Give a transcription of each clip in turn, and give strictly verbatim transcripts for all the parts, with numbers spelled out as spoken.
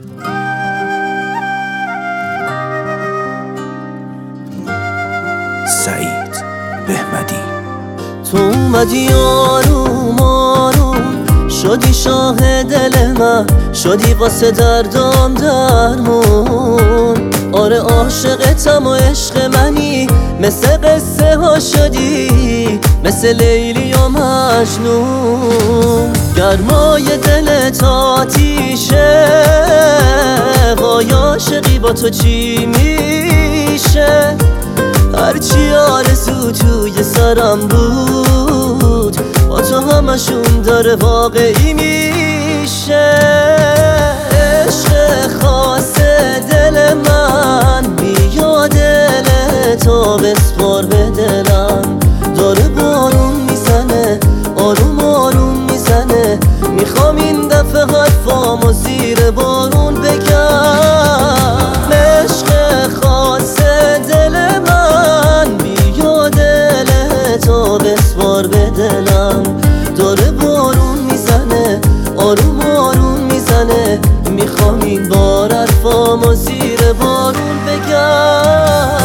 سعید بهمدی. تو اومدی آروم آروم، شدی شاه دل من، شدی واسه دردام درمون. آره عاشقتم و عشق منی، مثل قصه ها شدی، مثل لیلی و مجنون. گرمای دلت آتیشه، وای عاشقی با تو چی میشه؟ هرچی آرزو توی سرم بود، با تو همشون داره واقعی میشه. عشق خاص دل من، بیا دل تو بسپار به دلم. داره بارون میزنه، آروم آروم میزنه، میخوام این دفعه حرفامو زیر بارون بگم. عشق خاص دل من، بیا دل تو بسپار به دلم. داره بارون میزنه، آروم آروم میزنه، میخوام این بار حرفامو زیر بارون بگم.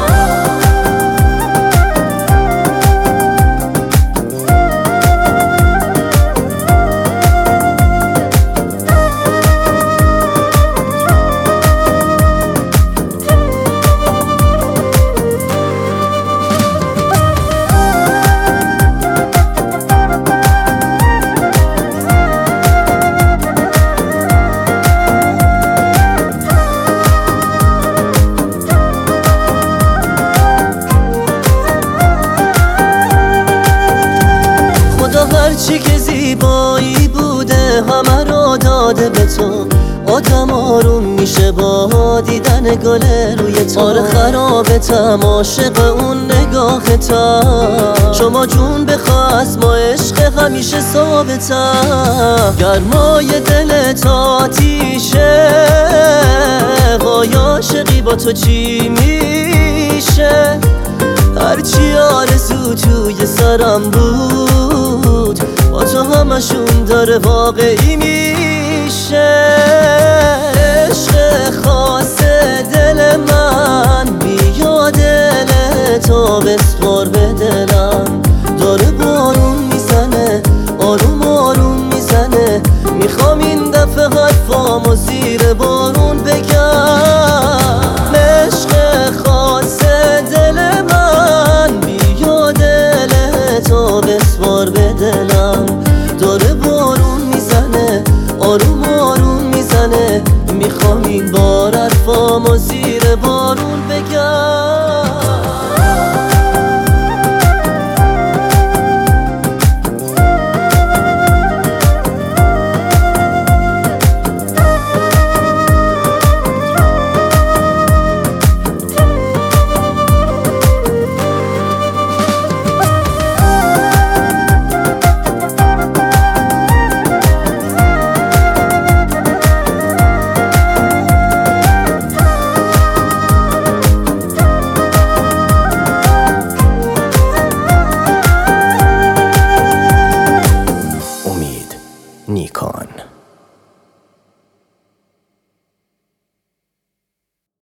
هرچی که زیبایی بوده همه رو داده به تو. آدم آروم میشه با دیدن گل روی تو. آره خرابتم، عاشق اون نگاهتم. شما جون بخوا از ما، عشق همیشه ثابتم. گرمای دلت آتیشه، وای عاشقی با تو چی میشه؟ هرچی آرزو توی سرم بود، با تو همشون داره واقعی میشه. عشق خاص دل من، بیا دل تو بسپار به دلم. داره بارون میزنه، آروم آروم میزنه، میخوام این دفعه حرفامو زیر بارون بگم. عشق خاص دل من، بیا دل تو بسپار به دلم. داره بارون میزنه، آروم آروم میزنه، میخوام این بار حرفامو زیر